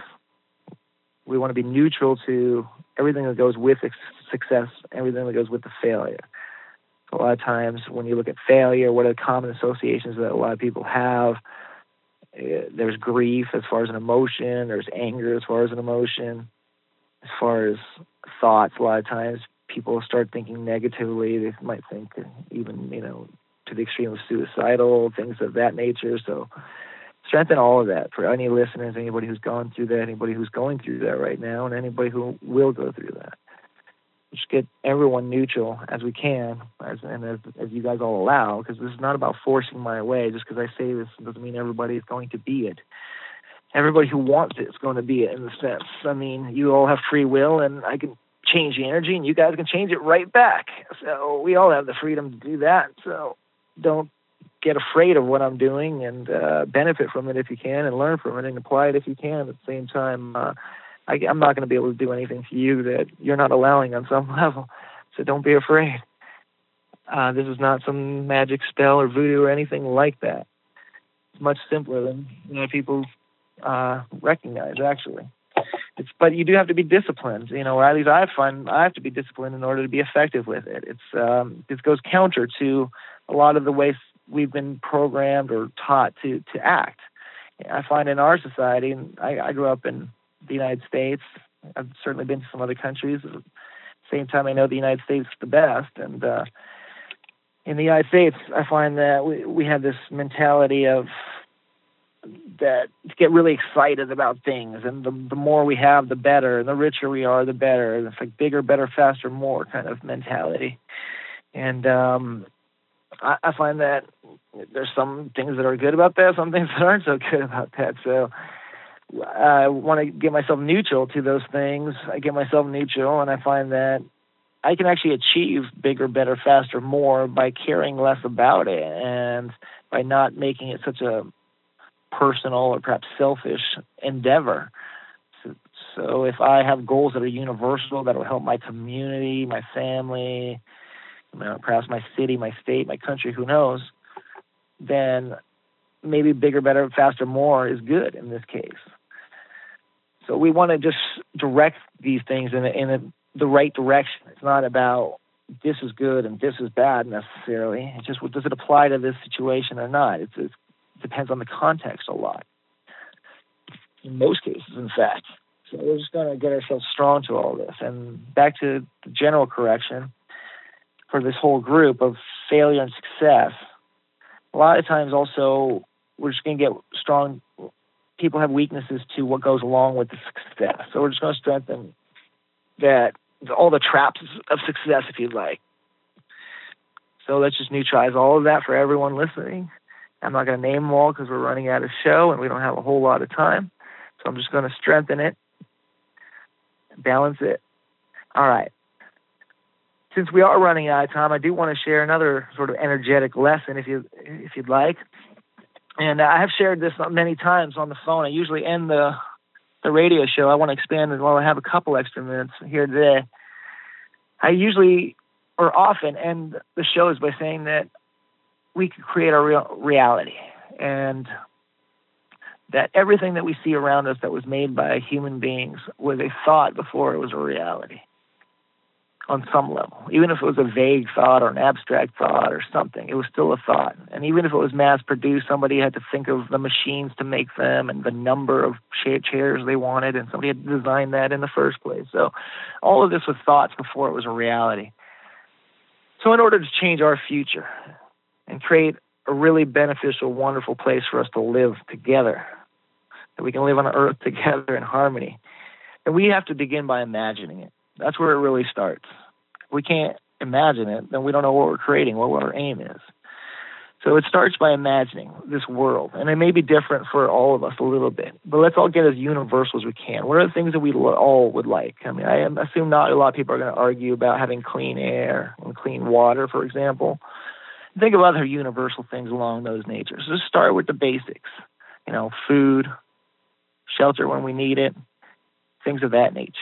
we want to be neutral to everything that goes with ex- success, everything that goes with the failure. A lot of times when you look at failure, what are the common associations that a lot of people have? Uh, there's grief as far as an emotion, there's anger as far as an emotion, as far as thoughts. A lot of times people start thinking negatively. They might think even, you know, to the extreme of suicidal, things of that nature. So strengthen all of that for any listeners, anybody who's gone through that, anybody who's going through that right now, and anybody who will go through that. Just get everyone neutral as we can, as, and as, as you guys all allow, because this is not about forcing my way. Just because I say this doesn't mean everybody is going to be it. Everybody who wants it is going to be it, in the sense. I mean, you all have free will, and I can change the energy, and you guys can change it right back. So we all have the freedom to do that. So don't get afraid of what I'm doing and uh, benefit from it if you can, and learn from it and apply it if you can. At the same time, uh, I, I'm not going to be able to do anything to you that you're not allowing on some level. So don't be afraid. Uh, this is not some magic spell or voodoo or anything like that. It's much simpler than you know, people uh, recognize, actually. It's, but you do have to be disciplined. You know, or at least I find I have to be disciplined in order to be effective with it. It's um, it goes counter to a lot of the ways we've been programmed or taught to to act. I find in our society, and I, I grew up in the United States. I've certainly been to some other countries. At the same time, I know the United States is the best. And uh, in the United States, I find that we, we have this mentality of that to get really excited about things, and the, the more we have, the better, and the richer we are, the better. And it's like bigger, better, faster, more kind of mentality. And um, I, I find that there's some things that are good about that, some things that aren't so good about that. So I want to get myself neutral to those things. I get myself neutral, and I find that I can actually achieve bigger, better, faster, more by caring less about it, and by not making it such a personal or perhaps selfish endeavor. So, so if I have goals that are universal, that will help my community, my family, you know, perhaps my city, my state, my country, who knows, then maybe bigger, better, faster, more is good in this case. So we want to just direct these things in, a, in a, the right direction. It's not about this is good and this is bad necessarily. It's just, does it apply to this situation or not? It's, it's depends on the context a lot. In most cases, in fact. So we're just going to get ourselves strong to all this. And back to the general correction for this whole group of failure and success, a lot of times also we're just going to get strong. People have weaknesses to what goes along with the success. So we're just going to strengthen that, all the traps of success, if you'd like. So let's just neutralize all of that for everyone listening. I'm not going to name them all because we're running out of show and we don't have a whole lot of time. So I'm just going to strengthen it, balance it. All right. Since we are running out of time, I do want to share another sort of energetic lesson, if you if you'd like. And I have shared this many times on the phone. I usually end the the radio show. I want to expand it while I have a couple extra minutes here today. I usually or often end the shows by saying that we can create our real reality, and that everything that we see around us that was made by human beings was a thought before it was a reality on some level. Even if it was a vague thought or an abstract thought or something, it was still a thought. And even if it was mass-produced, somebody had to think of the machines to make them and the number of chairs they wanted, and somebody had to design that in the first place. So all of this was thoughts before it was a reality. So in order to change our future and create a really beneficial, wonderful place for us to live together, that we can live on earth together in harmony, then we have to begin by imagining it. That's where it really starts. If we can't imagine it, then we don't know what we're creating, what our aim is. So it starts by imagining this world, and it may be different for all of us a little bit, but let's all get as universal as we can. What are the things that we all would like? I mean, I assume not a lot of people are going to argue about having clean air and clean water, for example. Think of other universal things along those natures. So just start with the basics, you know, food, shelter when we need it, things of that nature.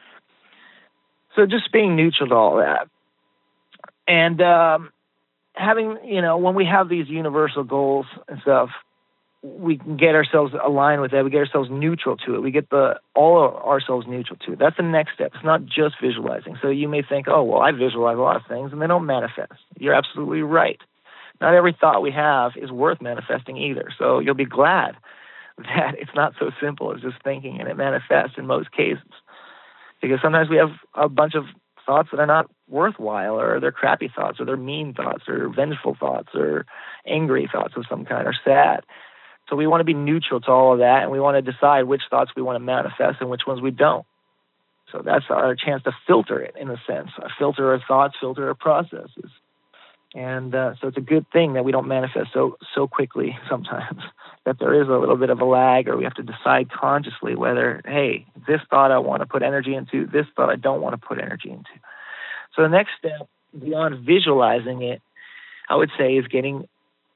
So just being neutral to all that. And um, having, you know, when we have these universal goals and stuff, we can get ourselves aligned with that. We get ourselves neutral to it. We get the all of ourselves neutral to it. That's the next step. It's not just visualizing. So you may think, oh, well, I visualize a lot of things, and they don't manifest. You're absolutely right. Not every thought we have is worth manifesting either. So you'll be glad that it's not so simple as just thinking and it manifests in most cases. Because sometimes we have a bunch of thoughts that are not worthwhile, or they're crappy thoughts, or they're mean thoughts, or vengeful thoughts, or angry thoughts of some kind, or sad. So we want to be neutral to all of that, and we want to decide which thoughts we want to manifest and which ones we don't. So that's our chance to filter it, in a sense, filter our thoughts, filter our processes. And uh, so it's a good thing that we don't manifest so so quickly sometimes, that there is a little bit of a lag, or we have to decide consciously whether, hey, this thought I want to put energy into, this thought I don't want to put energy into. So the next step, beyond visualizing it, I would say, is getting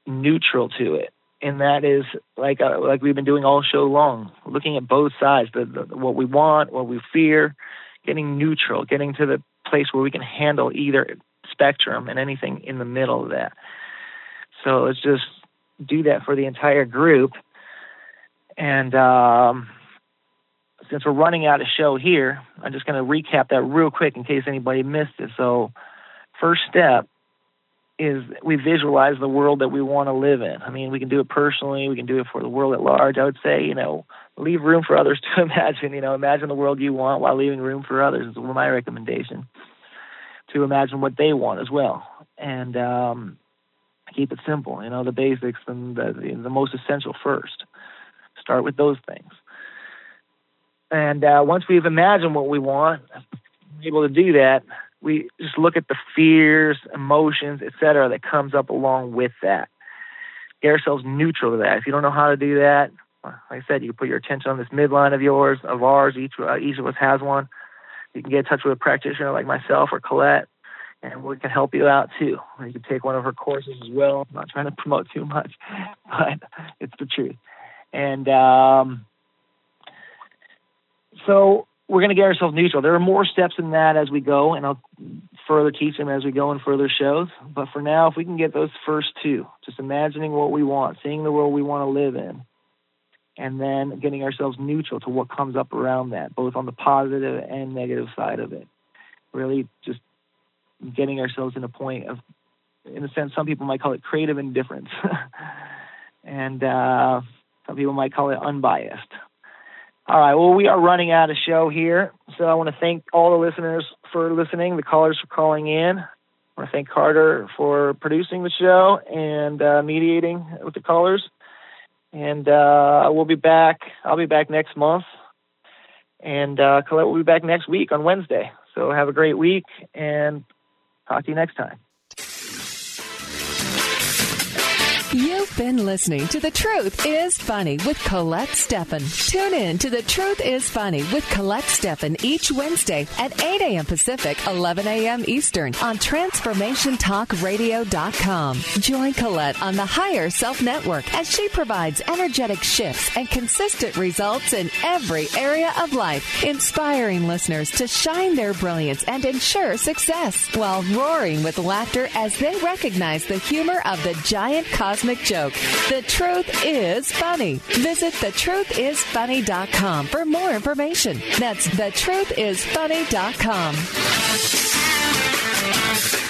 neutral to it. And that is like uh, like we've been doing all show long, looking at both sides, the, the, what we want, what we fear, getting neutral, getting to the place where we can handle either spectrum and anything in the middle of that. So let's just do that for the entire group. And um, since we're running out of show here, I'm just going to recap that real quick in case anybody missed it. So first step is we visualize the world that we want to live in. I mean, we can do it personally. We can do it for the world at large. I would say, you know, leave room for others to imagine. You know, imagine the world you want while leaving room for others is my recommendation, to imagine what they want as well. And um, keep it simple, you know, the basics and the, the, the most essential first. Start with those things. And uh, once we've imagined what we want, we're able to do that, we just look at the fears, emotions, et cetera, that comes up along with that. Get ourselves neutral to that. If you don't know how to do that, like I said, you can put your attention on this midline of yours, of ours. Each uh, each of us has one. You can get in touch with a practitioner like myself or Colette, and we can help you out too. Or you can take one of her courses as well. I'm not trying to promote too much, but it's the truth. And um, so we're going to get ourselves neutral. There are more steps in that as we go, and I'll further teach them as we go in further shows. But for now, if we can get those first two, just imagining what we want, seeing the world we want to live in, and then getting ourselves neutral to what comes up around that, both on the positive and negative side of it. Really just getting ourselves in a point of, in a sense, some people might call it creative indifference. and uh, some people might call it unbiased. All right, well, we are running out of show here, so I want to thank all the listeners for listening, the callers for calling in. I want to thank Carter for producing the show and uh, mediating with the callers. And uh, we'll be back. I'll be back next month, and uh, Colette will be back next week on Wednesday. So have a great week, and talk to you next time. You've been listening to The Truth is Funny with Colette Steffen. Tune in to The Truth is Funny with Colette Steffen each Wednesday at eight a.m. Pacific, eleven a.m. Eastern on Transformation Talk Radio dot com. Join Colette on the Higher Self Network as she provides energetic shifts and consistent results in every area of life, inspiring listeners to shine their brilliance and ensure success while roaring with laughter as they recognize the humor of the giant cosmic joke. The Truth is Funny. Visit the truth is funny dot com for more information. That's the truth is funny dot com.